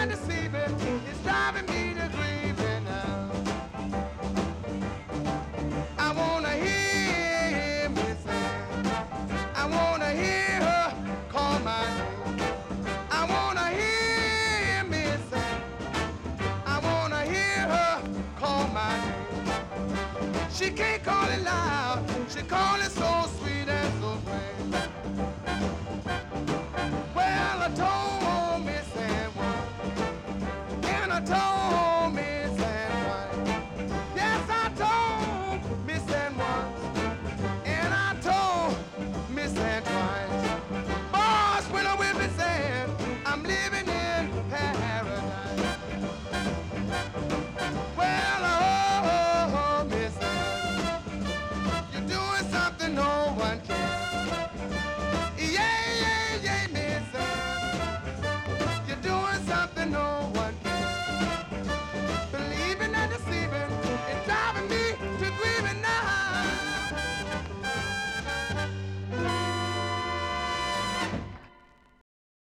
and deceiving. It's driving me to grieving now. I wanna hear me sing. I wanna hear her call my name. I wanna hear me sing. I wanna hear her call my name. She can't call it loud. She call it so